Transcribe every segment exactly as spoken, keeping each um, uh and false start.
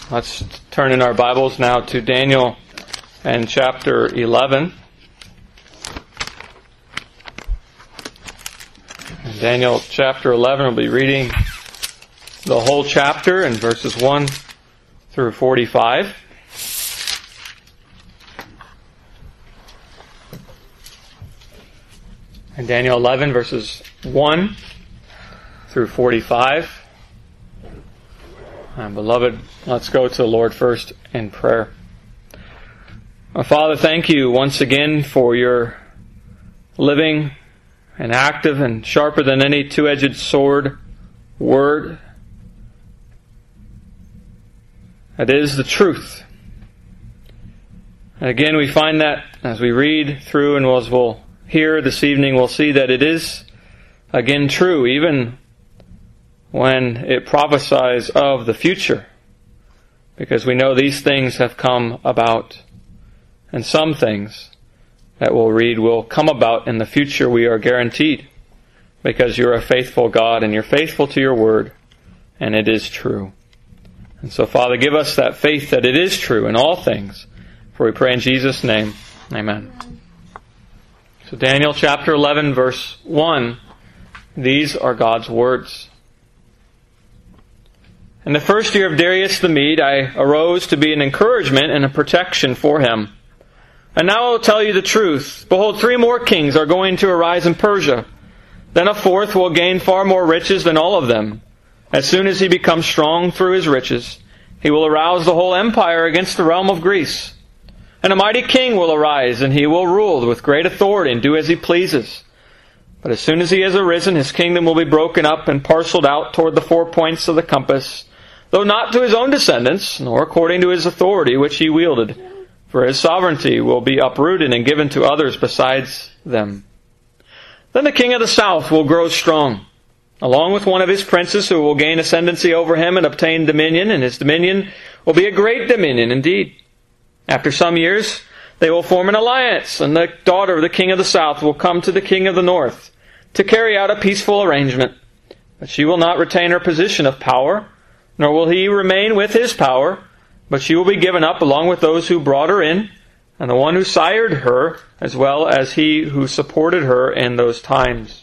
Let's turn in our Bibles now to Daniel and chapter eleven. In Daniel chapter eleven, we'll be reading the whole chapter in verses one through forty-five. In Daniel eleven, verses one through forty-five. And beloved, let's go to the Lord first in prayer. Our Father, thank you once again for your living and active and sharper than any two-edged sword word. That is the truth. And again, we find that as we read through and as we'll hear this evening, we'll see that it is again true, even when it prophesies of the future, because we know these things have come about, and some things that we'll read will come about in the future, we are guaranteed, because you're a faithful God and you're faithful to your word, and it is true. And so, Father, give us that faith that it is true in all things, for we pray in Jesus' name. Amen. So Daniel chapter eleven, verse one, these are God's words. In the first year of Darius the Mede, I arose to be an encouragement and a protection for him. And now I will tell you the truth. Behold, three more kings are going to arise in Persia. Then a fourth will gain far more riches than all of them. As soon as he becomes strong through his riches, he will arouse the whole empire against the realm of Greece. And a mighty king will arise, and he will rule with great authority and do as he pleases. But as soon as he has arisen, his kingdom will be broken up and parceled out toward the four points of the compass, though not to his own descendants, nor according to his authority which he wielded. For his sovereignty will be uprooted and given to others besides them. Then the king of the south will grow strong, along with one of his princes who will gain ascendancy over him and obtain dominion, and his dominion will be a great dominion indeed. After some years, they will form an alliance, and the daughter of the king of the south will come to the king of the north to carry out a peaceful arrangement. But she will not retain her position of power, nor will he remain with his power, but she will be given up along with those who brought her in, and the one who sired her, as well as he who supported her in those times.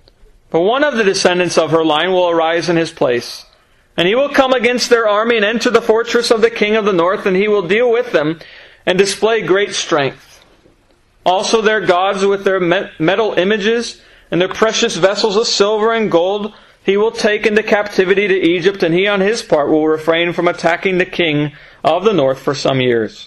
But one of the descendants of her line will arise in his place, and he will come against their army and enter the fortress of the king of the north, and he will deal with them and display great strength. Also their gods with their metal images and their precious vessels of silver and gold he will take into captivity to Egypt, and he on his part will refrain from attacking the king of the north for some years.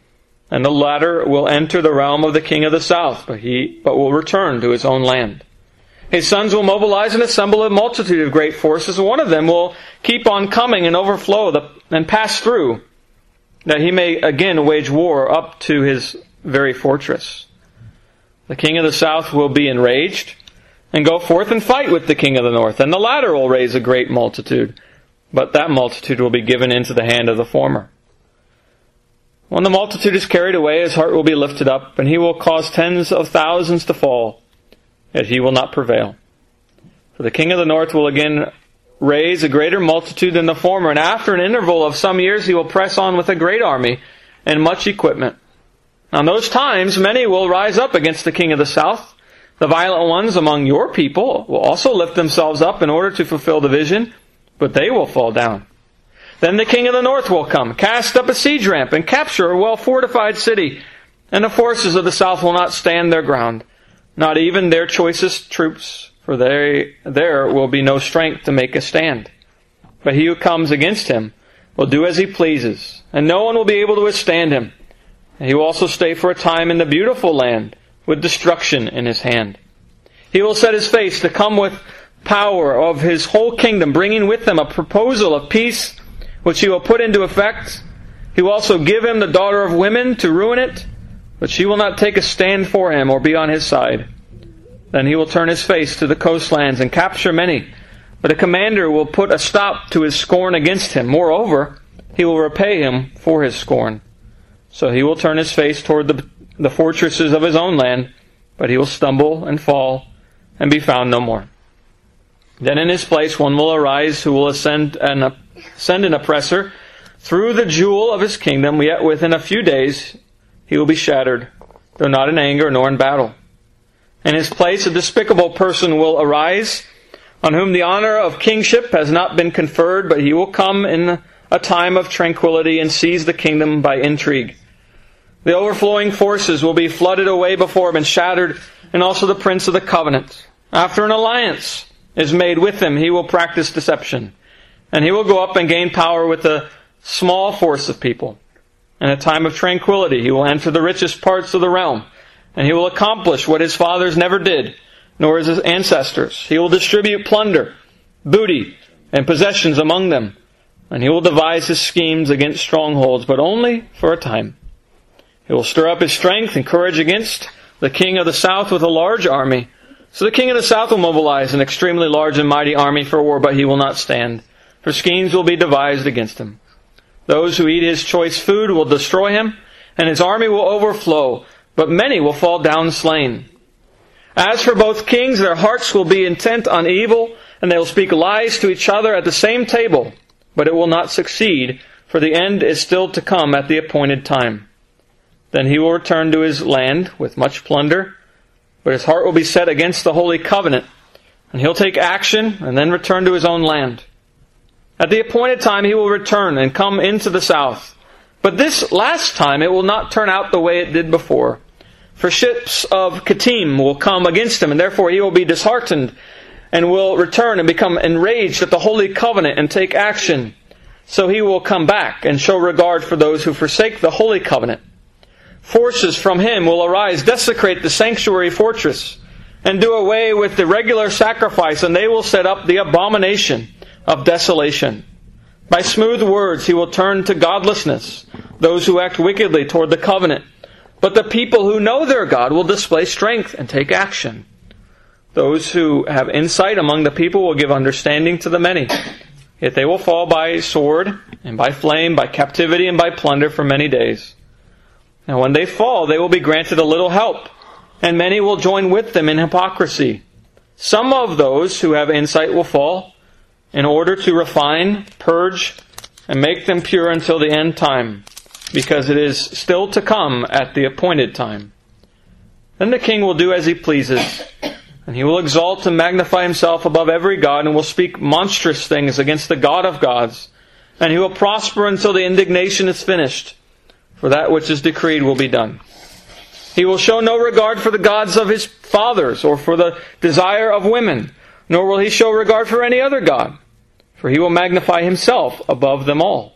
And the latter will enter the realm of the king of the south, but he but will return to his own land. His sons will mobilize and assemble a multitude of great forces, and one of them will keep on coming and overflow the, and pass through, that he may again wage war up to his very fortress. The king of the south will be enraged, and go forth and fight with the king of the north, and the latter will raise a great multitude, but that multitude will be given into the hand of the former. When the multitude is carried away, his heart will be lifted up, and he will cause tens of thousands to fall, yet he will not prevail. For the king of the north will again raise a greater multitude than the former, and after an interval of some years he will press on with a great army and much equipment. Now in those times many will rise up against the king of the south. The violent ones among your people will also lift themselves up in order to fulfill the vision, but they will fall down. Then the king of the north will come, cast up a siege ramp, and capture a well-fortified city, and the forces of the south will not stand their ground, not even their choicest troops, for they, there will be no strength to make a stand. But he who comes against him will do as he pleases, and no one will be able to withstand him. And he will also stay for a time in the beautiful land, with destruction in his hand. He will set his face to come with power of his whole kingdom, bringing with him a proposal of peace, which he will put into effect. He will also give him the daughter of women to ruin it, but she will not take a stand for him or be on his side. Then he will turn his face to the coastlands and capture many, but a commander will put a stop to his scorn against him. Moreover, he will repay him for his scorn. So he will turn his face toward the the fortresses of his own land, but he will stumble and fall and be found no more. Then in his place one will arise who will ascend and send an oppressor through the jewel of his kingdom, yet within a few days he will be shattered, though not in anger nor in battle. In his place a despicable person will arise, on whom the honor of kingship has not been conferred, but he will come in a time of tranquility and seize the kingdom by intrigue. The overflowing forces will be flooded away before him and shattered, and also the prince of the covenant. After an alliance is made with him, he will practice deception, and he will go up and gain power with a small force of people. In a time of tranquility, he will enter the richest parts of the realm, and he will accomplish what his fathers never did, nor his ancestors. He will distribute plunder, booty, and possessions among them, and he will devise his schemes against strongholds, but only for a time. He will stir up his strength and courage against the king of the south with a large army. So the king of the south will mobilize an extremely large and mighty army for war, but he will not stand, for schemes will be devised against him. Those who eat his choice food will destroy him, and his army will overflow, but many will fall down slain. As for both kings, their hearts will be intent on evil, and they will speak lies to each other at the same table, but it will not succeed, for the end is still to come at the appointed time. Then he will return to his land with much plunder, but his heart will be set against the holy covenant, and he'll take action and then return to his own land. At the appointed time he will return and come into the south. But this last time it will not turn out the way it did before. For ships of Kittim will come against him, and therefore he will be disheartened and will return and become enraged at the holy covenant and take action. So he will come back and show regard for those who forsake the holy covenant. Forces from him will arise, desecrate the sanctuary fortress, and do away with the regular sacrifice, and they will set up the abomination of desolation. By smooth words he will turn to godlessness those who act wickedly toward the covenant. But the people who know their God will display strength and take action. Those who have insight among the people will give understanding to the many. Yet they will fall by sword, and by flame, by captivity, and by plunder for many days. Now when they fall, they will be granted a little help, and many will join with them in hypocrisy. Some of those who have insight will fall, in order to refine, purge, and make them pure until the end time, because it is still to come at the appointed time. Then the king will do as he pleases, and he will exalt and magnify himself above every god, and will speak monstrous things against the God of gods, and he will prosper until the indignation is finished, for that which is decreed will be done. He will show no regard for the gods of his fathers, or for the desire of women, nor will he show regard for any other god, for he will magnify himself above them all.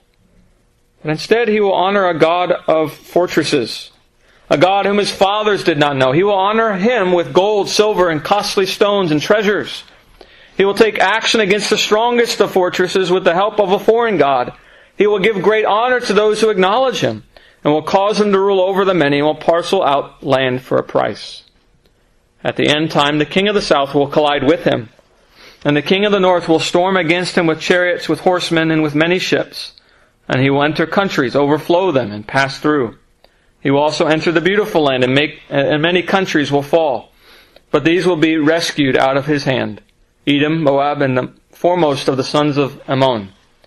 But instead he will honor a God of fortresses, a God whom his fathers did not know. He will honor him with gold, silver, and costly stones and treasures. He will take action against the strongest of fortresses with the help of a foreign god. He will give great honor to those who acknowledge him, and will cause him to rule over the many, and will parcel out land for a price. At the end time, the king of the south will collide with him, and the king of the north will storm against him with chariots, with horsemen, and with many ships. And he will enter countries, overflow them, and pass through. He will also enter the beautiful land, and make and many countries will fall. But these will be rescued out of his hand: Edom, Moab, and the foremost of the sons of Ammon.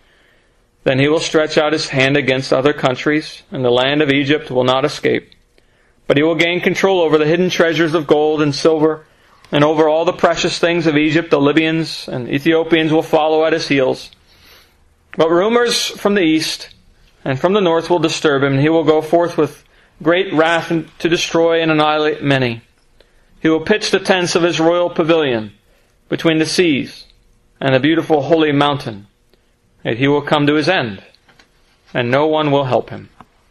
Then he will stretch out his hand against other countries, and the land of Egypt will not escape. But he will gain control over the hidden treasures of gold and silver, and over all the precious things of Egypt. The Libyans and Ethiopians will follow at his heels. But rumors from the east and from the north will disturb him, and he will go forth with great wrath to destroy and annihilate many. He will pitch the tents of his royal pavilion between the seas and the beautiful holy mountain. Yet he will come to his end, and no one will help him.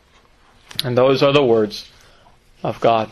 And those are the words of God.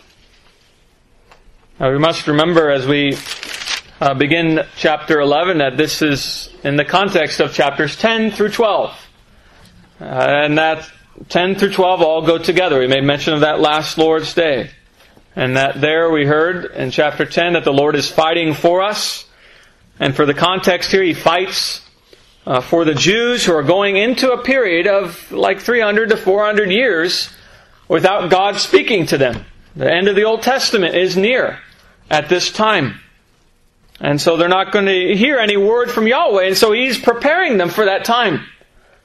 Now we must remember as we uh, begin chapter eleven that this is in the context of chapters ten through twelve. Uh, and that ten through twelve all go together. We made mention of that last Lord's Day. And that there we heard in chapter ten that the Lord is fighting for us. And for the context here, He fights uh, for the Jews who are going into a period of like three hundred to four hundred years without God speaking to them. The end of the Old Testament is near at this time. And so they're not going to hear any word from Yahweh. And so He's preparing them for that time.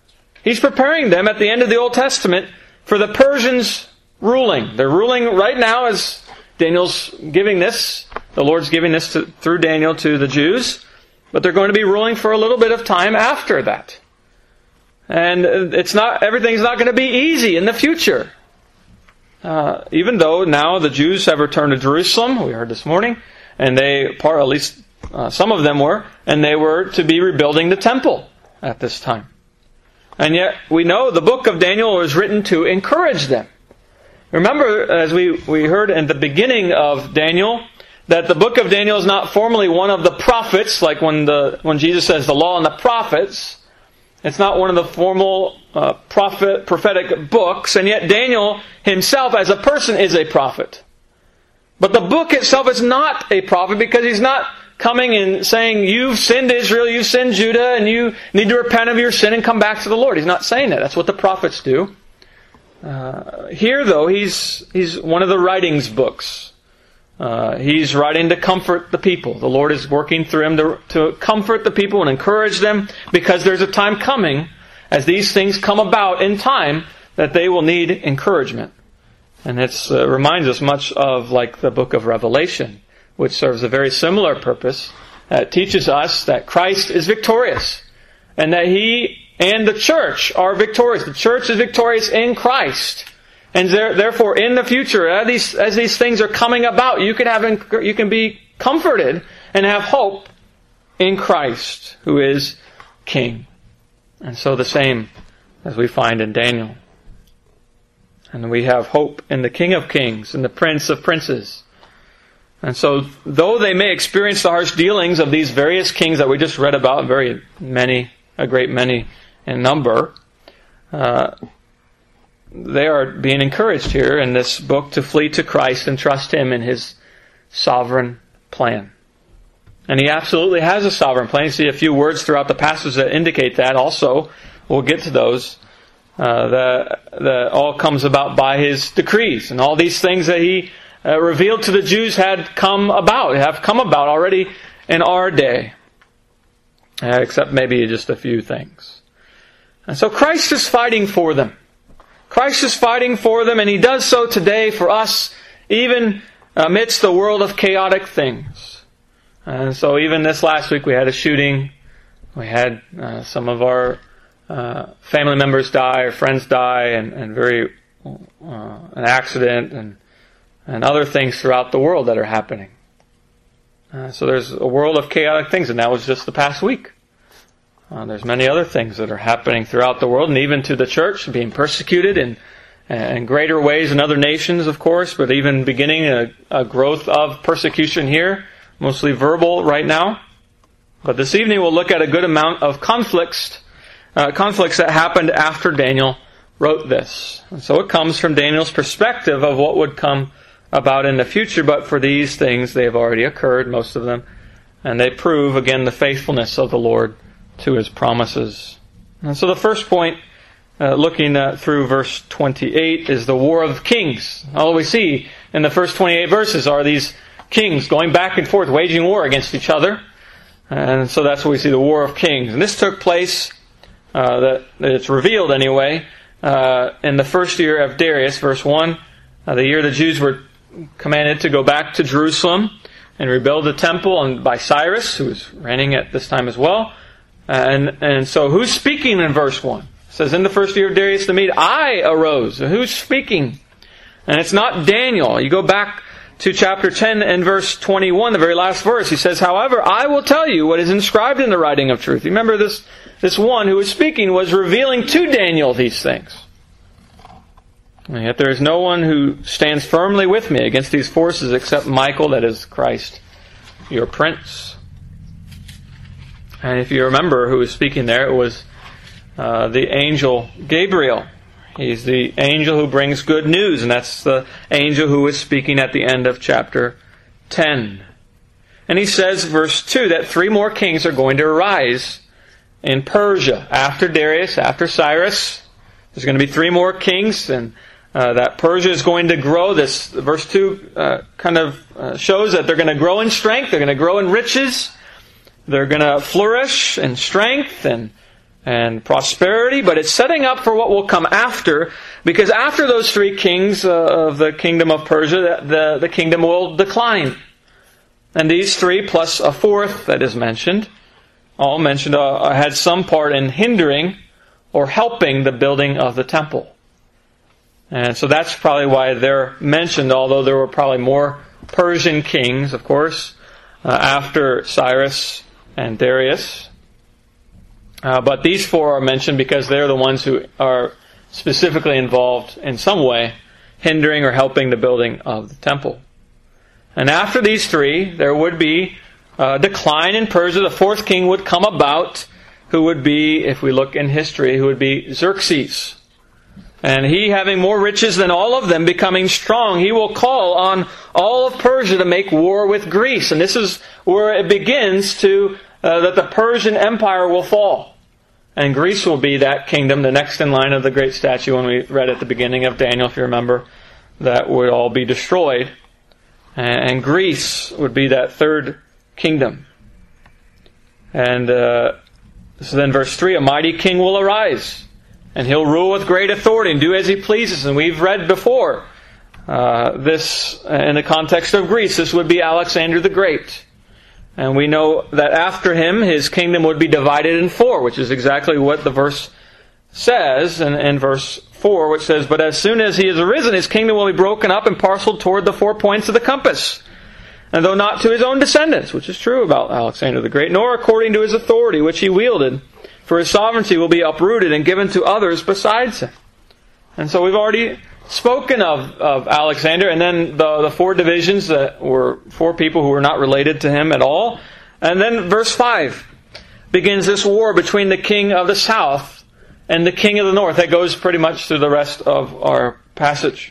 He's preparing them at the end of the Old Testament for the Persians ruling. They're ruling right now as Daniel's giving this. The Lord's giving this to, through Daniel to the Jews. But they're going to be ruling for a little bit of time after that. And it's not, everything's not going to be easy in the future. Uh, even though now the Jews have returned to Jerusalem, we heard this morning, and they, part, at least uh, some of them were, and they were to be rebuilding the temple at this time. And yet we know the book of Daniel was written to encourage them. Remember, as we, we heard in the beginning of Daniel, that the book of Daniel is not formally one of the prophets, like when the when Jesus says the law and the prophets. It's not one of the formal uh, prophet, prophetic books, and yet Daniel himself as a person is a prophet. But the book itself is not a prophet because he's not coming and saying, you've sinned Israel, you've sinned Judah, and you need to repent of your sin and come back to the Lord. He's not saying that. That's what the prophets do. Uh, here, though, he's he's one of the writings books. Uh, he's writing to comfort the people. The Lord is working through him to, to comfort the people and encourage them, because there's a time coming, as these things come about in time, that they will need encouragement. And it uh, reminds us much of like the book of Revelation, which serves a very similar purpose. Uh, it teaches us that Christ is victorious, and that He and the church are victorious. The church is victorious in Christ. And there, therefore, in the future, as these, as these things are coming about, you can have, you can be comforted and have hope in Christ, who is King. And so the same as we find in Daniel. And we have hope in the King of Kings and the Prince of Princes. And so, though they may experience the harsh dealings of these various kings that we just read about, very many, a great many in number, uh, they are being encouraged here in this book to flee to Christ and trust Him in His sovereign plan. And He absolutely has a sovereign plan. You see a few words throughout the passage that indicate that. Also, we'll get to those. Uh, that, that all comes about by His decrees. And all these things that He uh, revealed to the Jews had come about, have come about already in our day. Uh, except maybe just a few things. And so Christ is fighting for them. Christ is fighting for them, and He does so today for us, even amidst the world of chaotic things. And so even this last week we had a shooting. We had uh, some of our uh, family members die, or friends die, and, and very uh, an accident, and and other things throughout the world that are happening. Uh, so there's a world of chaotic things, and that was just the past week. Uh, there's many other things that are happening throughout the world, and even to the church, being persecuted in, in greater ways in other nations, of course, but even beginning a, a growth of persecution here, mostly verbal right now. But this evening we'll look at a good amount of conflicts, uh, conflicts that happened after Daniel wrote this. And so it comes from Daniel's perspective of what would come about in the future, but for these things they have already occurred, most of them, and they prove again the faithfulness of the Lord to His promises. And so the first point, uh, looking uh, through verse twenty-eight, is the war of kings. All we see in the first twenty-eight verses are these kings going back and forth, waging war against each other. And so that's what we see, the war of kings. And this took place, uh, that it's revealed anyway, uh, in the first year of Darius, verse one, uh, the year the Jews were commanded to go back to Jerusalem and rebuild the temple, and by Cyrus, who was reigning at this time as well. And and so who's speaking in verse one? It says, in the first year of Darius the Mede, I arose. Who's speaking? And it's not Daniel. You go back to chapter ten and verse twenty-one, the very last verse. He says, however, I will tell you what is inscribed in the writing of truth. Remember, this, this one who was speaking was revealing to Daniel these things. And yet there is no one who stands firmly with me against these forces except Michael, that is Christ, your prince. And if you remember who was speaking there, it was uh, the angel Gabriel. He's the angel who brings good news, and that's the angel who is speaking at the end of chapter ten. And he says, verse two, that three more kings are going to arise in Persia. After Darius, after Cyrus, there's going to be three more kings, and uh, that Persia is going to grow. This verse two uh, kind of uh, shows that they're going to grow in strength, they're going to grow in riches, they're going to flourish in strength, and and prosperity, but it's setting up for what will come after, because after those three kings uh, of the kingdom of Persia, the, the kingdom will decline. And these three, plus a fourth that is mentioned, all mentioned, uh, had some part in hindering or helping the building of the temple. And so that's probably why they're mentioned, although there were probably more Persian kings, of course, uh, after Cyrus and Darius. Uh, but these four are mentioned because they're the ones who are specifically involved in some way, hindering or helping the building of the temple. And after these three, there would be a decline in Persia. The fourth king would come about, who would be, if we look in history, who would be Xerxes. And he, having more riches than all of them, becoming strong, he will call on all of Persia to make war with Greece. And this is where it begins to, uh, that the Persian Empire will fall. And Greece will be that kingdom, the next in line of the great statue when we read at the beginning of Daniel, if you remember, that would all be destroyed. And Greece would be that third kingdom. And uh, so then verse three, a mighty king will arise. And he'll rule with great authority and do as he pleases. And we've read before uh, this in the context of Greece. This would be Alexander the Great. And we know that after him, his kingdom would be divided in four, which is exactly what the verse says in, in verse four, which says, but as soon as he is arisen, his kingdom will be broken up and parceled toward the four points of the compass. And though not to his own descendants, which is true about Alexander the Great, nor according to his authority, which he wielded, for his sovereignty will be uprooted and given to others besides him. And so we've already spoken of, of Alexander, and then the, the four divisions that were four people who were not related to him at all. And then verse five begins this war between the king of the south and the king of the north. That goes pretty much through the rest of our passage.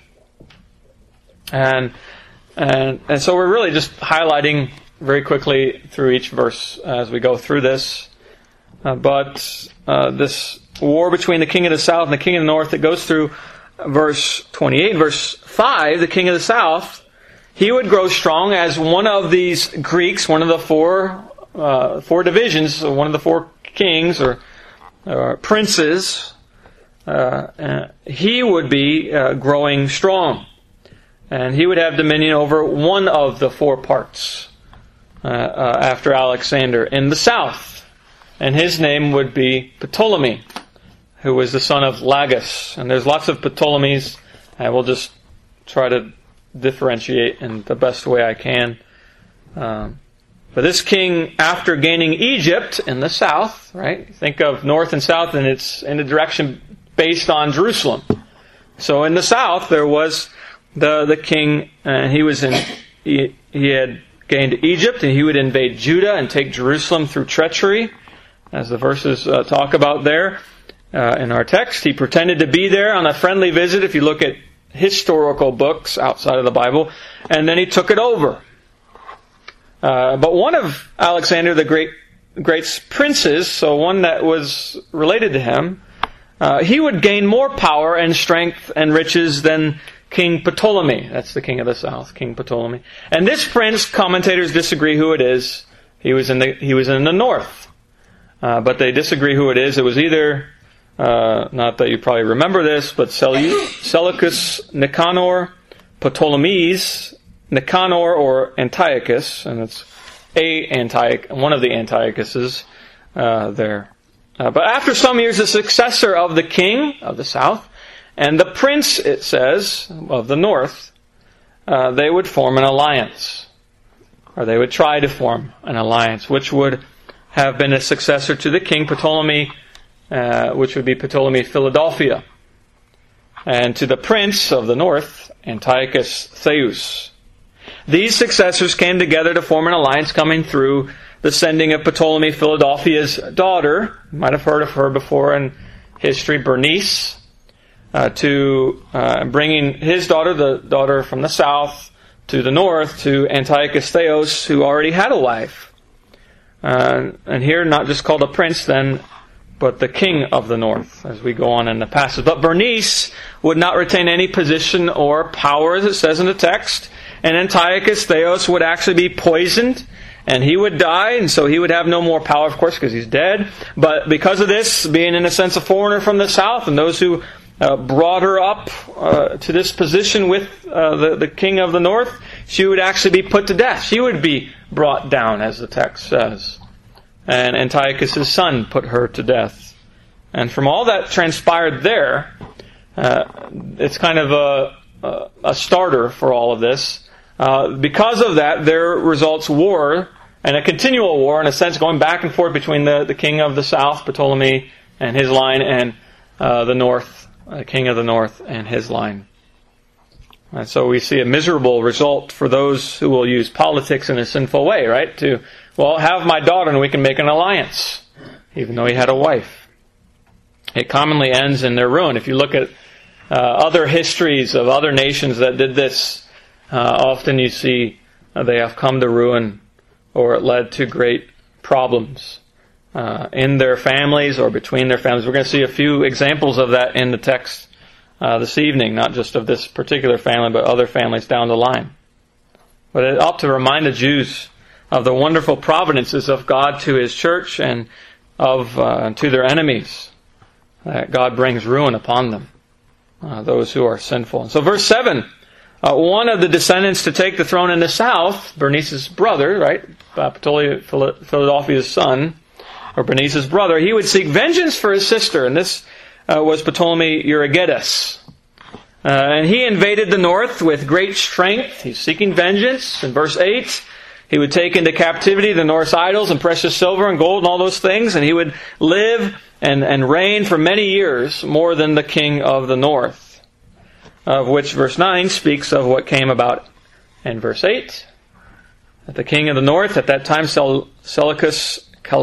And and and so we're really just highlighting very quickly through each verse as we go through this. Uh, but uh, this war between the king of the south and the king of the north, that goes through verse twenty-eight. Verse five, the king of the south, he would grow strong as one of these Greeks, one of the four uh, four divisions, one of the four kings or, or princes. Uh, uh, he would be uh, growing strong. And he would have dominion over one of the four parts uh, uh, after Alexander in the south. And his name would be Ptolemy, who was the son of Lagus. And there's lots of Ptolemies. I will just try to differentiate in the best way I can. Um, but this king, after gaining Egypt in the south, right? Think of north and south, and it's in a direction based on Jerusalem. So in the south, there was the the king, and he was in. He, he had gained Egypt, and he would invade Judah and take Jerusalem through treachery, as the verses uh, talk about there uh, in our text. He pretended to be there on a friendly visit, if you look at historical books outside of the Bible, and then he took it over. Uh, but one of Alexander the Great Great's princes, so one that was related to him, uh, he would gain more power and strength and riches than King Ptolemy. That's the king of the south, King Ptolemy. And this prince, commentators disagree who it is. He was in the he was in the north. Uh, but they disagree who it is. It was either, uh, not that you probably remember this, but Seleucus Nicanor, Ptolemies, Nicanor, or Antiochus, and it's a Antioch, one of the Antiochuses uh, there. Uh, but after some years, the successor of the king of the south and the prince, it says, of the north, uh, they would form an alliance, or they would try to form an alliance, which would have been a successor to the king Ptolemy, uh, which would be Ptolemy Philadelphia, and to the prince of the north, Antiochus Theus. These successors came together to form an alliance, coming through the sending of Ptolemy Philadelphia's daughter, you might have heard of her before in history, Bernice, uh, to uh, bringing his daughter, the daughter from the south, to the north, to Antiochus Theos, who already had a wife. Uh, and here, not just called a prince then, but the king of the north, as we go on in the passage. But Bernice would not retain any position or power, as it says in the text. And Antiochus Theos would actually be poisoned and he would die, and so he would have no more power, of course, because he's dead. But because of this, being in a sense a foreigner from the south, and those who uh, brought her up uh, to this position with uh, the, the king of the north, she would actually be put to death. She would be brought down, as the text says. And Antiochus' son put her to death. And from all that transpired there, uh, it's kind of a, a, a starter for all of this. Uh, because of that, there results war, and a continual war, in a sense, going back and forth between the, the king of the south, Ptolemy, and his line, and uh, the north, the king of the north, and his line. And so we see a miserable result for those who will use politics in a sinful way, right? To, well, have my daughter and we can make an alliance, even though he had a wife. It commonly ends in their ruin. If you look at uh, other histories of other nations that did this, Uh, often you see uh, they have come to ruin, or it led to great problems uh, in their families or between their families. We're going to see a few examples of that in the text uh, this evening, not just of this particular family, but other families down the line. But it ought to remind the Jews of the wonderful providences of God to His church and of uh, to their enemies, that God brings ruin upon them, uh, those who are sinful. And so verse seven, Uh, one of the descendants to take the throne in the south, Bernice's brother, right, uh, Philadelphia's son, or Bernice's brother, he would seek vengeance for his sister, and this uh, was Ptolemy Euergetes. Uh, and he invaded the north with great strength. He's seeking vengeance. In verse eight, he would take into captivity the Norse idols and precious silver and gold and all those things, and he would live and, and reign for many years, more than the king of the north, of which verse nine speaks of what came about in verse eight. That the king of the north, at that time Seleucus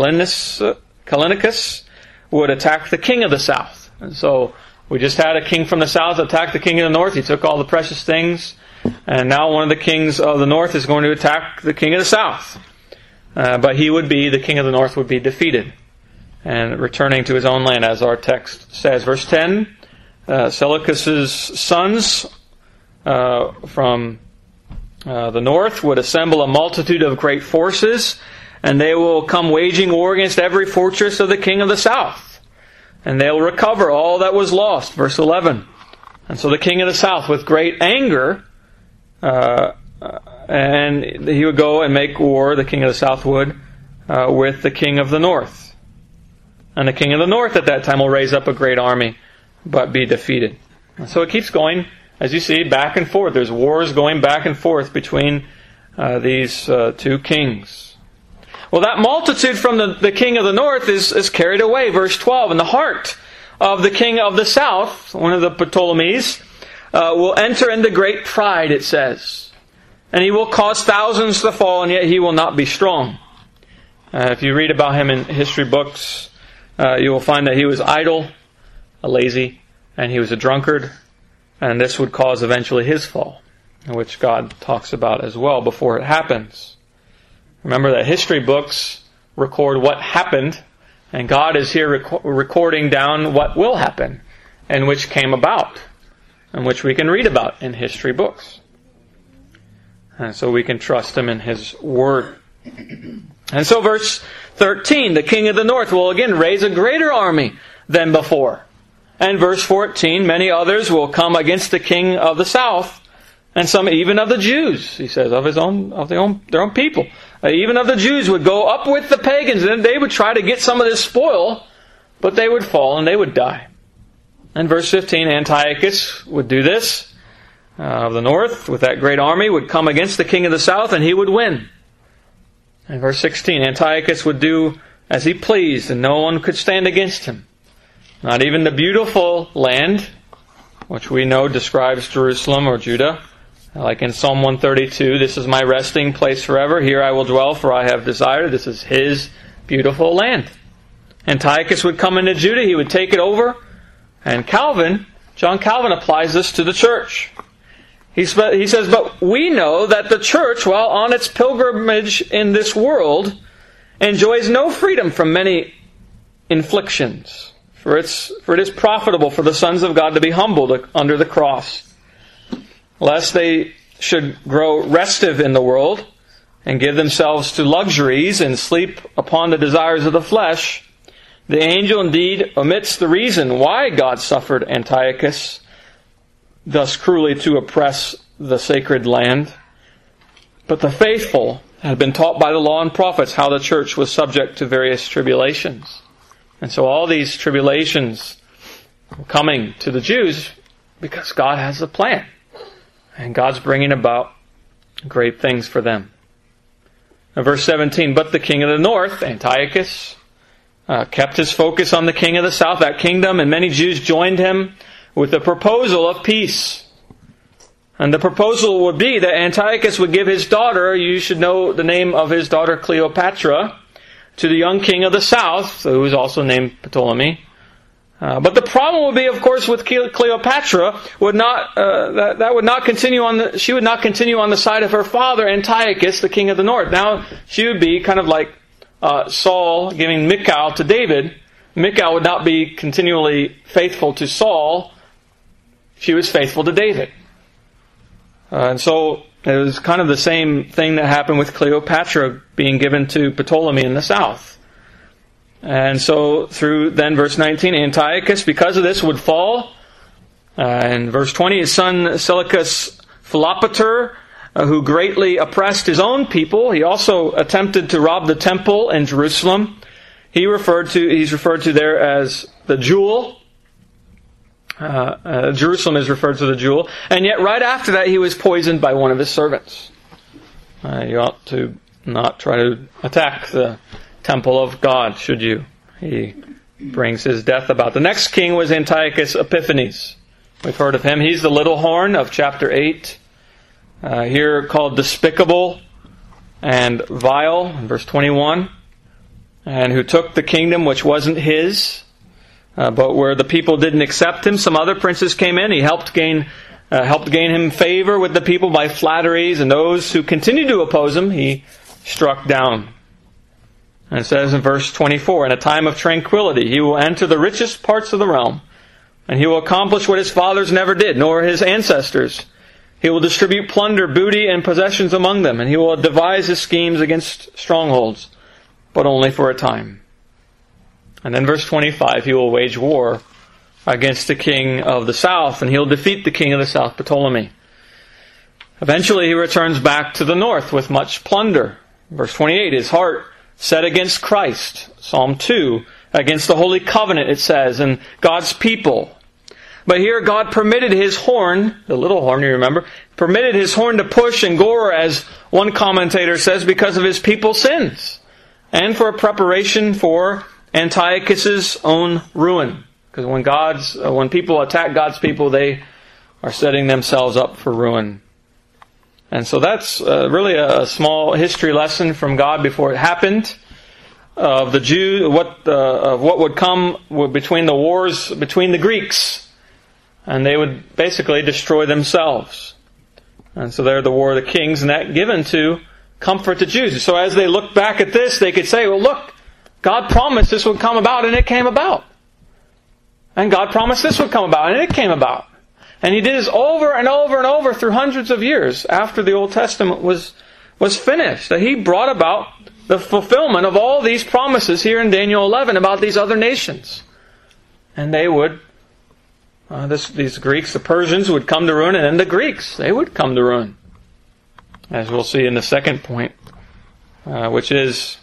Callinicus, would attack the king of the south. And so we just had a king from the south attack the king of the north. He took all the precious things. And now one of the kings of the north is going to attack the king of the south. Uh, but he would be, the king of the north would be defeated and returning to his own land, as our text says. Verse ten, Uh, Seleucus' sons uh, from uh, the north would assemble a multitude of great forces, and they will come waging war against every fortress of the king of the south. And they'll recover all that was lost. Verse eleven. And so the king of the south, with great anger, uh, and he would go and make war, the king of the south would, uh, with the king of the north. And the king of the north at that time will raise up a great army, but be defeated. So it keeps going, as you see, back and forth. There's wars going back and forth between uh, these uh, two kings. Well, that multitude from the, the king of the north is, is carried away. Verse twelve, and the heart of the king of the south, one of the Ptolemies, uh, will enter into great pride, it says. And he will cause thousands to fall, and yet he will not be strong. Uh, if you read about him in history books, uh, you will find that he was idle, a lazy, and he was a drunkard, and this would cause eventually his fall, which God talks about as well before it happens. Remember that history books record what happened, and God is here rec- recording down what will happen, and which came about, and which we can read about in history books. And so we can trust Him in His Word. And so verse thirteen, the king of the north will again raise a greater army than before. And verse fourteen, many others will come against the king of the south, and some even of the Jews, he says, of his own, of their own, their own people. Uh, even of the Jews would go up with the pagans, and they would try to get some of this spoil, but they would fall and they would die. And verse fifteen, Antiochus would do this, uh, of the north, with that great army, would come against the king of the south, and he would win. And verse sixteen, Antiochus would do as he pleased, and no one could stand against him. Not even the beautiful land, which we know describes Jerusalem or Judah. Like in Psalm one thirty-two, this is my resting place forever. Here I will dwell, for I have desired. This is his beautiful land. Antiochus would come into Judah. He would take it over. And Calvin, John Calvin applies this to the church. He, spe- he says, but we know that the church, while on its pilgrimage in this world, enjoys no freedom from many inflictions. For, it's, for it is profitable for the sons of God to be humbled under the cross, lest they should grow restive in the world and give themselves to luxuries and sleep upon the desires of the flesh, the angel indeed omits the reason why God suffered Antiochus thus cruelly to oppress the sacred land. But the faithful had been taught by the law and prophets how the church was subject to various tribulations. And so all these tribulations were coming to the Jews because God has a plan. And God's bringing about great things for them. Now, verse seventeen, but the king of the north, Antiochus, uh, kept his focus on the king of the south, that kingdom, and many Jews joined him with a proposal of peace. And the proposal would be that Antiochus would give his daughter, you should know the name of his daughter Cleopatra, to the young king of the south, who was also named Ptolemy. Uh, but the problem would be, of course, with Cleopatra, would not uh, that, that would not continue on the, she would not continue on the side of her father Antiochus, the king of the north. Now she would be kind of like uh, Saul giving Michal to David. Michal would not be continually faithful to Saul. She was faithful to David. Uh, and so it was kind of the same thing that happened with Cleopatra being given to Ptolemy in the south. And so through then verse nineteen, Antiochus, because of this, would fall. Uh, and verse twenty, his son Seleucus Philopater, uh, who greatly oppressed his own people. He also attempted to rob the temple in Jerusalem. He referred to, he's referred to there as the jewel. Uh, uh, Jerusalem is referred to the jewel. And yet right after that, he was poisoned by one of his servants. Uh, you ought to not try to attack the temple of God, should you? He brings his death about. The next king was Antiochus Epiphanes. We've heard of him. He's the little horn of chapter eight. Uh, here called despicable and vile, in verse twenty-one. And who took the kingdom which wasn't his, uh, but where the people didn't accept him, some other princes came in. He helped gain uh, helped gain him favor with the people by flatteries, and those who continued to oppose him, he struck down. And it says in verse twenty-four, in a time of tranquility, he will enter the richest parts of the realm, and he will accomplish what his fathers never did, nor his ancestors. He will distribute plunder, booty, and possessions among them, and he will devise his schemes against strongholds, but only for a time. And then verse twenty-five, he will wage war against the king of the south, and he'll defeat the king of the south, Ptolemy. Eventually he returns back to the north with much plunder. Verse twenty-eight, his heart set against Christ. Psalm two, against the Holy Covenant, it says, and God's people. But here God permitted his horn, the little horn, you remember, permitted his horn to push and gore, as one commentator says, because of his people's sins, and for a preparation for Antiochus' own ruin. Because when God's, uh, when people attack God's people, they are setting themselves up for ruin. And so that's uh, really a small history lesson from God before it happened, of the Jews, what uh, of what would come between the wars between the Greeks, and they would basically destroy themselves. And so they're the War of the Kings, and that given to comfort the Jews. So as they look back at this, they could say, well, look, God promised this would come about, and it came about. And God promised this would come about, and it came about. And He did this over and over and over through hundreds of years after the Old Testament was, was finished. That He brought about the fulfillment of all these promises here in Daniel eleven about these other nations. And they would, uh, this, these Greeks, the Persians would come to ruin, and then the Greeks, they would come to ruin. As we'll see in the second point, uh, which is,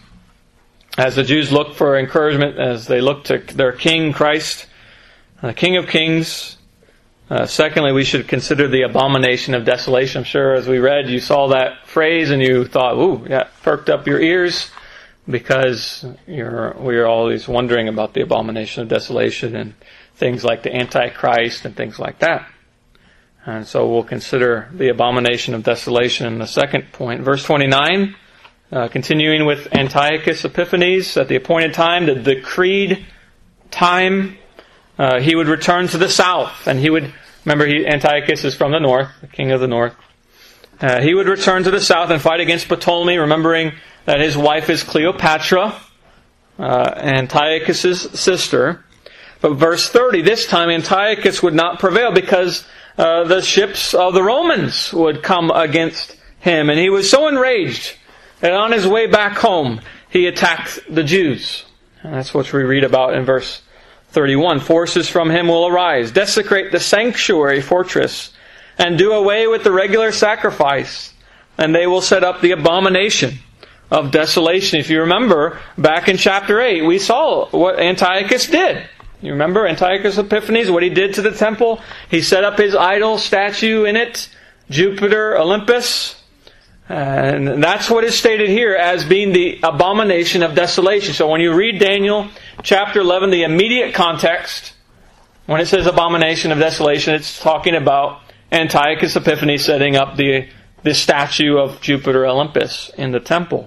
as the Jews look for encouragement, as they look to their King, Christ, the King of Kings. Uh, secondly, we should consider the abomination of desolation. I'm sure as we read, you saw that phrase and you thought, ooh, yeah, perked up your ears, because you're, we're always wondering about the abomination of desolation and things like the Antichrist and things like that. And so we'll consider the abomination of desolation in the second point. Verse twenty-nine, uh, continuing with Antiochus Epiphanes, at the appointed time, the decreed time, uh, he would return to the south, and he would, remember he, Antiochus is from the north, the king of the north. Uh, he would return to the south and fight against Ptolemy, remembering that his wife is Cleopatra, uh, Antiochus' sister. But verse thirty, this time Antiochus would not prevail, because uh, the ships of the Romans would come against him. And he was so enraged And on his way back home, he attacked the Jews. And that's what we read about in verse thirty-one. Forces from him will arise, desecrate the sanctuary fortress, and do away with the regular sacrifice. And they will set up the abomination of desolation. If you remember, back in chapter eight, we saw what Antiochus did. You remember Antiochus Epiphanes, what he did to the temple? He set up his idol statue in it, Jupiter, Olympus. And that's what is stated here as being the abomination of desolation. So when you read Daniel chapter eleven, the immediate context, when it says abomination of desolation, it's talking about Antiochus Epiphanes setting up the, the statue of Jupiter Olympus in the temple.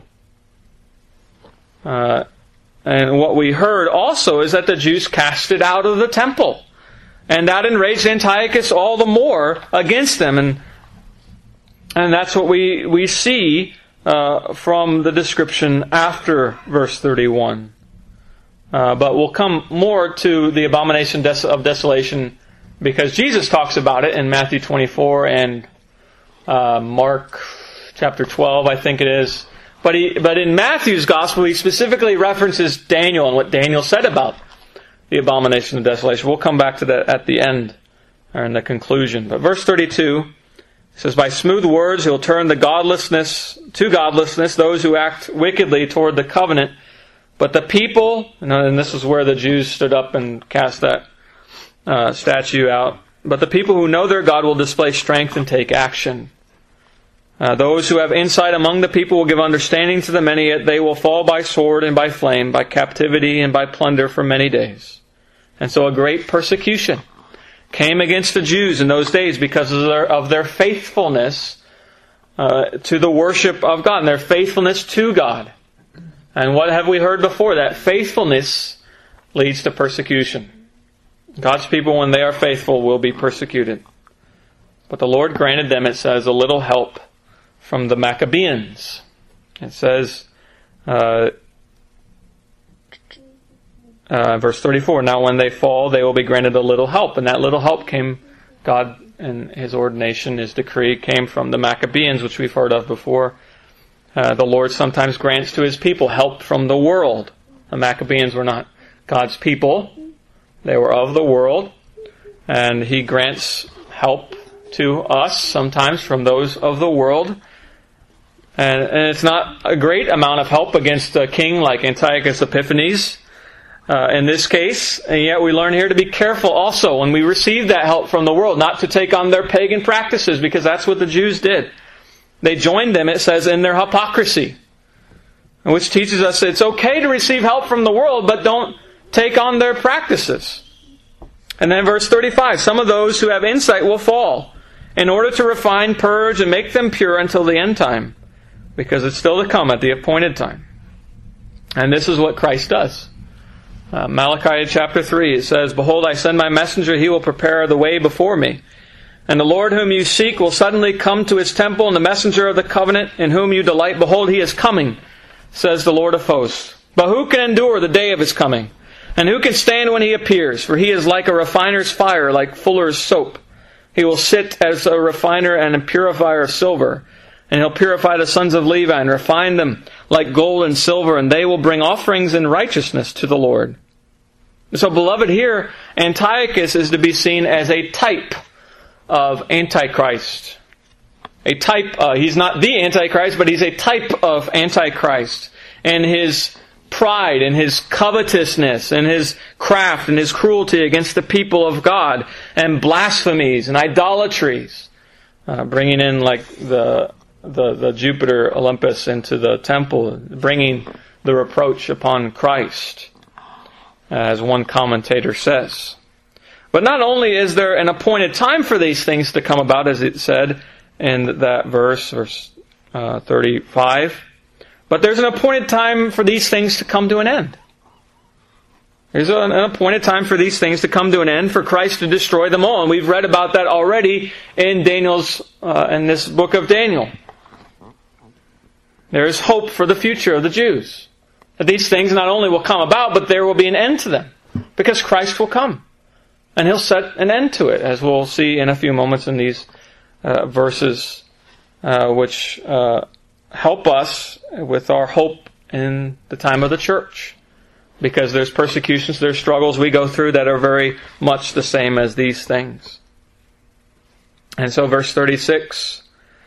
Uh, and what we heard also is that the Jews cast it out of the temple. And that enraged Antiochus all the more against them. And And that's what we, we see uh, from the description after verse thirty-one. Uh, but we'll come more to the abomination des- of desolation because Jesus talks about it in Matthew twenty-four and uh, Mark chapter twelve, I think it is. But he, but in Matthew's gospel, he specifically references Daniel and what Daniel said about the abomination of desolation. We'll come back to that at the end, or in the conclusion. But verse thirty-two, it says, by smooth words he'll turn the godlessness to godlessness, those who act wickedly toward the covenant. But the people, and this is where the Jews stood up and cast that uh, statue out, but the people who know their God will display strength and take action. Uh, those who have insight among the people will give understanding to the many, yet they will fall by sword and by flame, by captivity and by plunder for many days. And so a great persecution came against the Jews in those days because of their, of their faithfulness uh, to the worship of God and their faithfulness to God. And what have we heard before? That faithfulness leads to persecution. God's people, when they are faithful, will be persecuted. But the Lord granted them, it says, a little help from the Maccabeans. It says, uh, Uh, verse thirty-four, now when they fall, they will be granted a little help. And that little help came, God and His ordination, His decree, came from the Maccabeans, which we've heard of before. Uh, the Lord sometimes grants to His people help from the world. The Maccabeans were not God's people. They were of the world. And He grants help to us sometimes from those of the world. And, and it's not a great amount of help against a king like Antiochus Epiphanes. Uh, in this case, and yet we learn here to be careful also when we receive that help from the world, not to take on their pagan practices, because that's what the Jews did. They joined them, it says, in their hypocrisy, which teaches us it's okay to receive help from the world, but don't take on their practices. And then verse thirty-five, some of those who have insight will fall, in order to refine, purge, and make them pure until the end time, because it's still to come at the appointed time. And this is what Christ does. Uh, Malachi chapter three, it says, behold, I send my messenger, he will prepare the way before me. And the Lord whom you seek will suddenly come to His temple, and the messenger of the covenant in whom you delight, behold, he is coming, says the Lord of hosts. But who can endure the day of His coming? And who can stand when He appears? For He is like a refiner's fire, like fuller's soap. He will sit as a refiner and a purifier of silver. And He'll purify the sons of Levi and refine them like gold and silver, and they will bring offerings in righteousness to the Lord. So, beloved, here, Antiochus is to be seen as a type of Antichrist. A type, uh, he's not the Antichrist, but he's a type of Antichrist. And his pride and his covetousness and his craft and his cruelty against the people of God, and blasphemies and idolatries, uh, bringing in like the, the the Jupiter Olympus into the temple, bringing the reproach upon Christ, as one commentator says. But not only is there an appointed time for these things to come about, as it said in that verse, verse uh, thirty-five, but there's an appointed time for these things to come to an end. There's an appointed time for these things to come to an end, for Christ to destroy them all. And we've read about that already in Daniel's, uh, in this book of Daniel. There is hope for the future of the Jews. That these things not only will come about, but there will be an end to them. Because Christ will come. And He'll set an end to it, as we'll see in a few moments in these uh, verses, uh, which uh, help us with our hope in the time of the church. Because there's persecutions, there's struggles we go through that are very much the same as these things. And so verse thirty-six,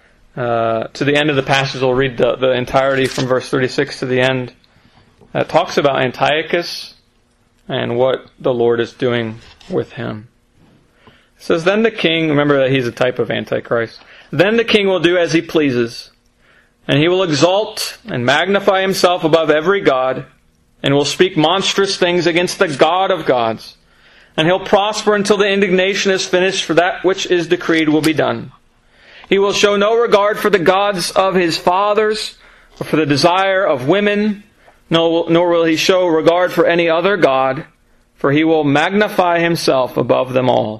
uh, to the end of the passage, we'll read the, the entirety from verse thirty-six to the end. It talks about Antiochus and what the Lord is doing with him. It says, then the king, remember that he's a type of Antichrist, then the king will do as he pleases, and he will exalt and magnify himself above every god, and will speak monstrous things against the God of gods. And he'll prosper until the indignation is finished, for that which is decreed will be done. He will show no regard for the gods of his fathers, or for the desire of women, nor will he show regard for any other god, for he will magnify himself above them all.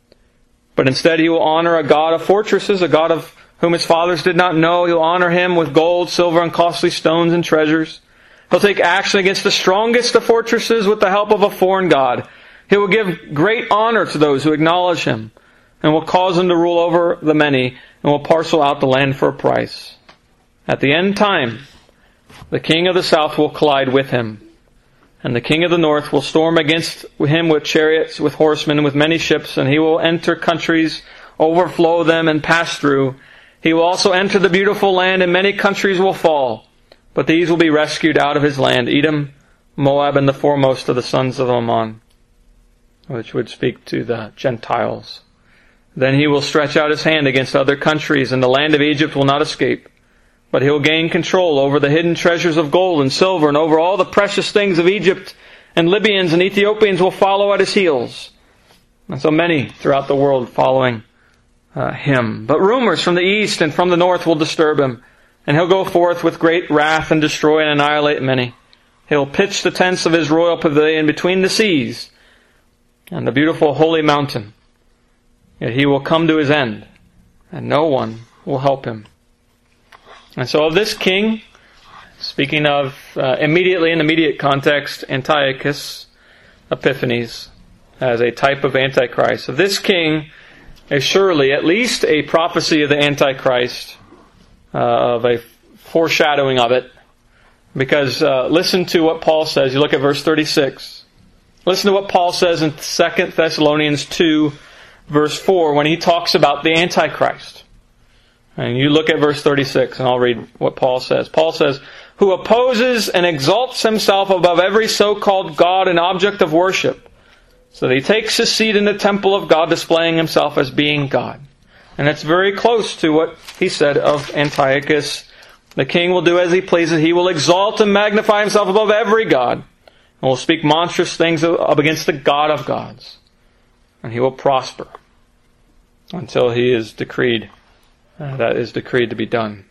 But instead he will honor a god of fortresses, a god of whom his fathers did not know. He'll honor him with gold, silver, and costly stones and treasures. He'll take action against the strongest of fortresses with the help of a foreign god. He will give great honor to those who acknowledge him, and will cause him to rule over the many, and will parcel out the land for a price. At the end time, the king of the south will collide with him, and the king of the north will storm against him with chariots, with horsemen, and with many ships, and he will enter countries, overflow them, and pass through. He will also enter the beautiful land, and many countries will fall. But these will be rescued out of his land, Edom, Moab, and the foremost of the sons of Ammon, which would speak to the Gentiles. Then he will stretch out his hand against other countries, and the land of Egypt will not escape. But he will gain control over the hidden treasures of gold and silver, and over all the precious things of Egypt, and Libyans and Ethiopians will follow at his heels. And so many throughout the world following uh, him. But rumors from the east and from the north will disturb him. And he'll go forth with great wrath and destroy and annihilate many. He'll pitch the tents of his royal pavilion between the seas and the beautiful holy mountain. Yet he will come to his end, and no one will help him. And so of this king, speaking of uh, immediately in immediate context, Antiochus Epiphanes as a type of Antichrist. Of this king is surely at least a prophecy of the Antichrist, Uh, of a foreshadowing of it. Because uh, listen to what Paul says. You look at verse thirty-six. Listen to what Paul says in Second Thessalonians two, verse four, when he talks about the Antichrist. And you look at verse thirty-six, and I'll read what Paul says. Paul says, who opposes and exalts himself above every so-called God and object of worship, so that he takes his seat in the temple of God, displaying himself as being God. And it's very close to what he said of Antiochus. The king will do as he pleases. He will exalt and magnify himself above every god, and will speak monstrous things up against the God of gods. And he will prosper until he is decreed, uh, that is decreed to be done.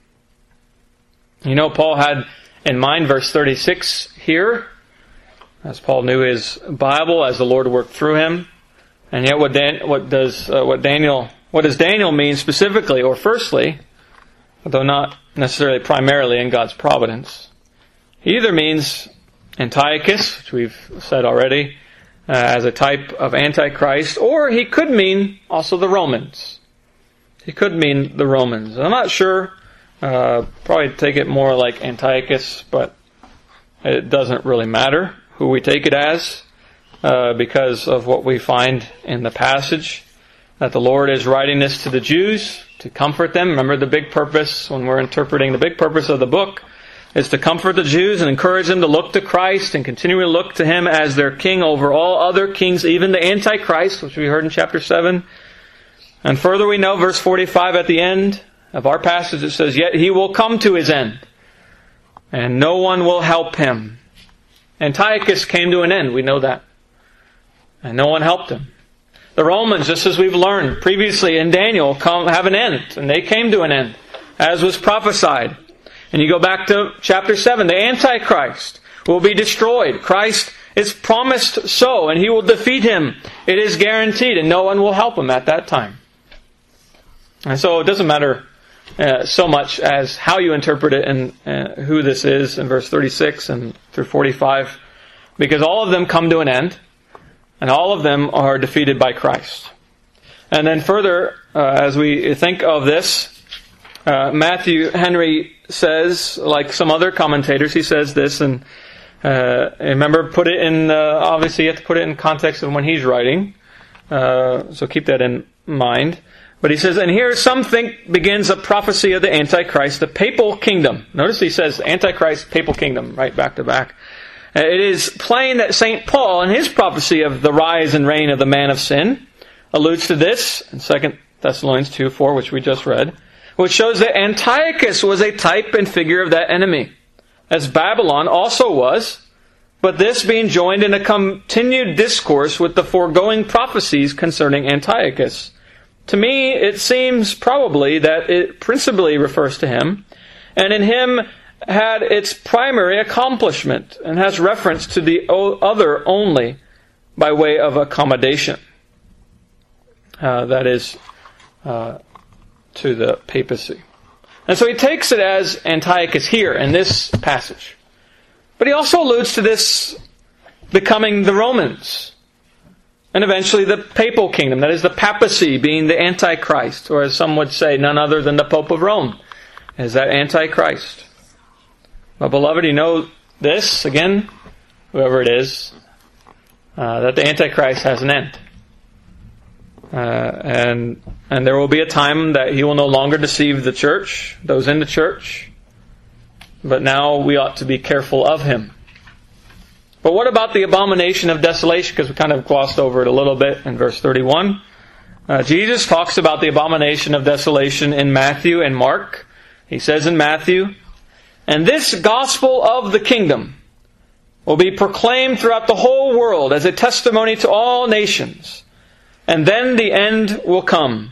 You know, Paul had in mind verse thirty-six here, as Paul knew his Bible, as the Lord worked through him. And yet what, Dan, what does uh, what Daniel... What does Daniel mean specifically, or firstly, though not necessarily primarily in God's providence? He either means Antiochus, which we've said already, uh, as a type of Antichrist, or he could mean also the Romans. He could mean the Romans. I'm not sure. Uh, probably take it more like Antiochus, but it doesn't really matter who we take it as, uh, because of what we find in the passage. That the Lord is writing this to the Jews to comfort them. Remember, the big purpose, when we're interpreting the big purpose of the book, is to comfort the Jews and encourage them to look to Christ and continue to look to Him as their king over all other kings, even the Antichrist, which we heard in chapter seven. And further we know, verse forty-five at the end of our passage, it says, yet he will come to his end, and no one will help him. Antiochus came to an end, we know that. And no one helped him. The Romans, just as we've learned previously in Daniel, come have an end, and they came to an end, as was prophesied. And you go back to chapter seven, the Antichrist will be destroyed. Christ is promised so, and He will defeat him. It is guaranteed, and no one will help him at that time. And so it doesn't matter uh, so much as how you interpret it and uh, who this is in verse thirty-six and through forty-five, because all of them come to an end. And all of them are defeated by Christ. And then further, uh, as we think of this, Uh, Matthew Henry says, like some other commentators, he says this, and uh, remember, put it in, uh, obviously you have to put it in context of when he's writing, uh, so keep that in mind. But he says, and here some think begins a prophecy of the Antichrist, the papal kingdom. Notice he says Antichrist, papal kingdom, right back to back. It is plain that Saint Paul, in his prophecy of the rise and reign of the man of sin, alludes to this in Second Thessalonians two four, which we just read, which shows that Antiochus was a type and figure of that enemy, as Babylon also was, but this being joined in a continued discourse with the foregoing prophecies concerning Antiochus. To me, it seems probably that it principally refers to him, and in him had its primary accomplishment, and has reference to the other only by way of accommodation. Uh, that is, uh, to the papacy. And so he takes it as Antiochus here in this passage. But he also alludes to this becoming the Romans, and eventually the papal kingdom, that is the papacy being the Antichrist, or as some would say, none other than the Pope of Rome, is that Antichrist. But beloved, you know this, again, whoever it is, uh, that the Antichrist has an end. Uh, and and there will be a time that he will no longer deceive the church, those in the church. But now we ought to be careful of him. But what about the abomination of desolation? Because we kind of glossed over it a little bit in verse thirty-one. Uh, Jesus talks about the abomination of desolation in Matthew and Mark. He says in Matthew, and this gospel of the kingdom will be proclaimed throughout the whole world as a testimony to all nations, and then the end will come.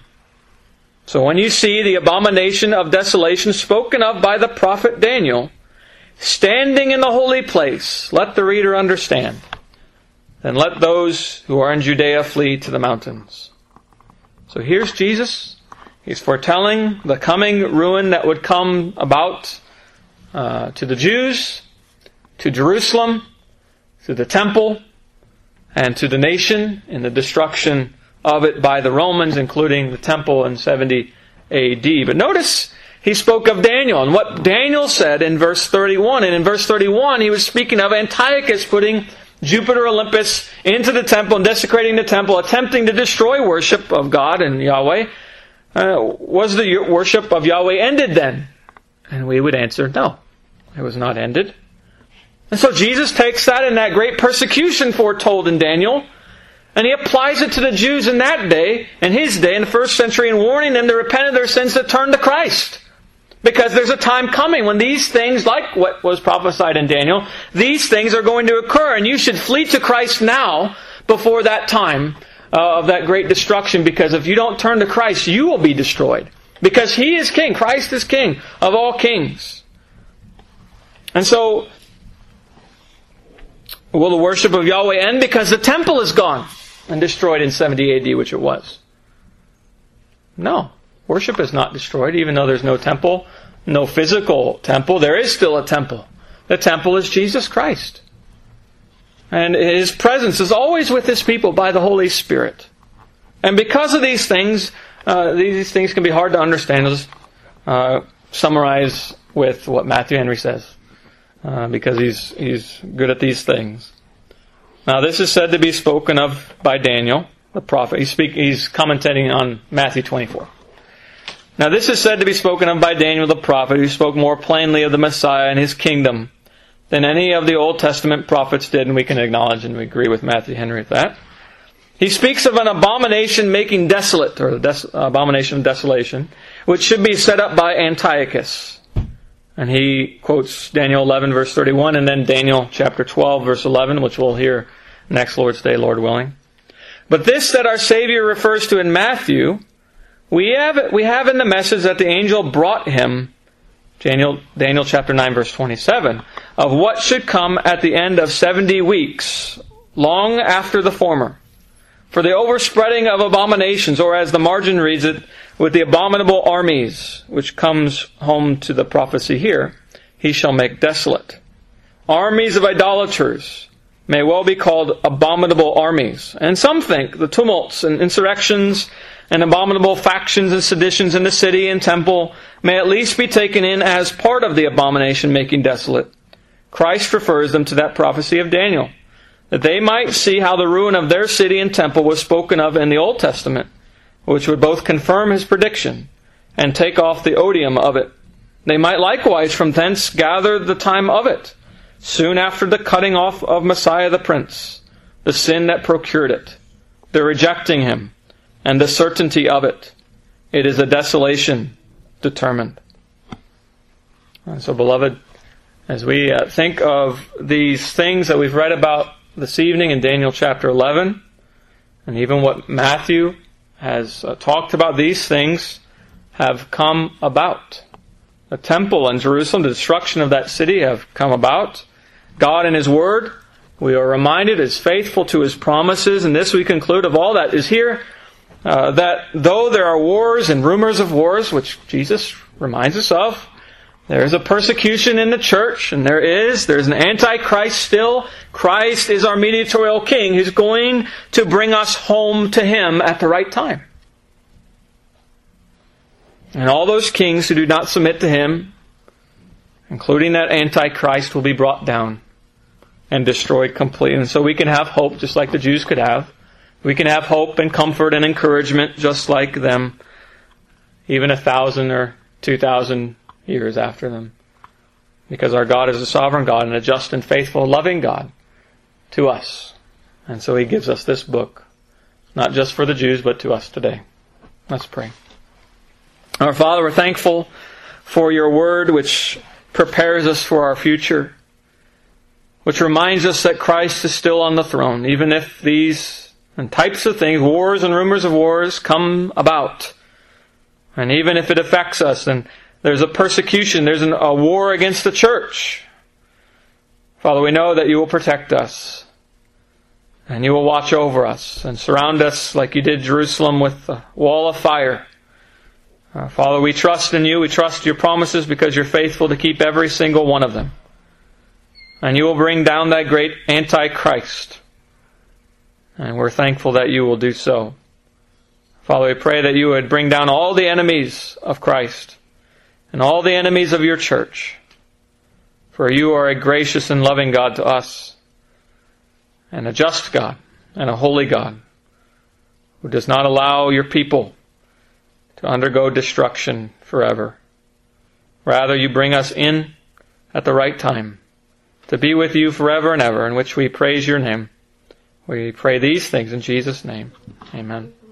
So when you see the abomination of desolation spoken of by the prophet Daniel, standing in the holy place, let the reader understand. Then let those who are in Judea flee to the mountains. So here's Jesus. He's foretelling the coming ruin that would come about uh, to the Jews, to Jerusalem, to the temple, and to the nation in the destruction of it by the Romans, including the temple in seventy A D. But notice he spoke of Daniel and what Daniel said in verse thirty-one. And in verse thirty-one, he was speaking of Antiochus putting Jupiter Olympus into the temple and desecrating the temple, attempting to destroy worship of God and Yahweh. Uh, was the worship of Yahweh ended then? And we would answer, no, it was not ended. And so Jesus takes that and that great persecution foretold in Daniel, and he applies it to the Jews in that day, in his day, in the first century, and warning them to repent of their sins, to turn to Christ. Because there's a time coming when these things, like what was prophesied in Daniel, these things are going to occur, and you should flee to Christ now before that time uh, of that great destruction, because if you don't turn to Christ, you will be destroyed. Because He is King. Christ is King of all kings. And so, will the worship of Yahweh end? Because the temple is gone and destroyed in seventy A D, which it was. No. Worship is not destroyed, even though there's no temple, no physical temple. There is still a temple. The temple is Jesus Christ. And His presence is always with His people by the Holy Spirit. And because of these things, uh, these things can be hard to understand. I'll just uh, summarize with what Matthew Henry says, uh, because he's he's good at these things. Now, this is said to be spoken of by Daniel, the prophet. He's, speak, he's commentating on Matthew twenty-four. Now, this is said to be spoken of by Daniel the prophet, who spoke more plainly of the Messiah and His kingdom than any of the Old Testament prophets did, and we can acknowledge and we agree with Matthew Henry at that. He speaks of an abomination making desolate, or the des- abomination of desolation, which should be set up by Antiochus. And he quotes Daniel eleven, verse thirty-one, and then Daniel chapter twelve, verse eleven, which we'll hear next Lord's Day, Lord willing. But this that our Savior refers to in Matthew, we have we have in the message that the angel brought him, Daniel, Daniel chapter nine, verse twenty-seven, of what should come at the end of seventy weeks, long after the former. For the overspreading of abominations, or as the margin reads it, with the abominable armies, which comes home to the prophecy here, He shall make desolate. Armies of idolaters may well be called abominable armies. And some think the tumults and insurrections and abominable factions and seditions in the city and temple may at least be taken in as part of the abomination making desolate. Christ refers them to that prophecy of Daniel, that they might see how the ruin of their city and temple was spoken of in the Old Testament, which would both confirm his prediction and take off the odium of it. They might likewise from thence gather the time of it, soon after the cutting off of Messiah the Prince, the sin that procured it, the rejecting him, and the certainty of it. It is a desolation determined. And so, beloved, as we uh, think of these things that we've read about this evening in Daniel chapter eleven, and even what Matthew has uh, talked about, these things have come about. The temple in Jerusalem, the destruction of that city have come about. God in His Word, we are reminded, is faithful to His promises, and this we conclude of all that is here, uh, that though there are wars and rumors of wars, which Jesus reminds us of, there is a persecution in the church, and there is. There is an Antichrist still. Christ is our mediatorial King who's going to bring us home to Him at the right time. And all those kings who do not submit to Him, including that Antichrist, will be brought down and destroyed completely. And so we can have hope just like the Jews could have. We can have hope and comfort and encouragement just like them, even a thousand or two thousand years after them. Because our God is a sovereign God and a just and faithful, loving God to us. And so He gives us this book, not just for the Jews, but to us today. Let's pray. Our Father, we're thankful for Your Word, which prepares us for our future, which reminds us that Christ is still on the throne, even if these and types of things, wars and rumors of wars, come about. And even if it affects us, and there's a persecution, there's an, a war against the church. Father, we know that You will protect us, and You will watch over us, and surround us like You did Jerusalem with a wall of fire. Uh, Father, we trust in You. We trust Your promises because You're faithful to keep every single one of them. And You will bring down that great Antichrist. And we're thankful that You will do so. Father, we pray that You would bring down all the enemies of Christ and all the enemies of Your church. For You are a gracious and loving God to us, and a just God, and a holy God, who does not allow Your people to undergo destruction forever. Rather, You bring us in at the right time to be with You forever and ever, in which we praise Your name. We pray these things in Jesus' name. Amen.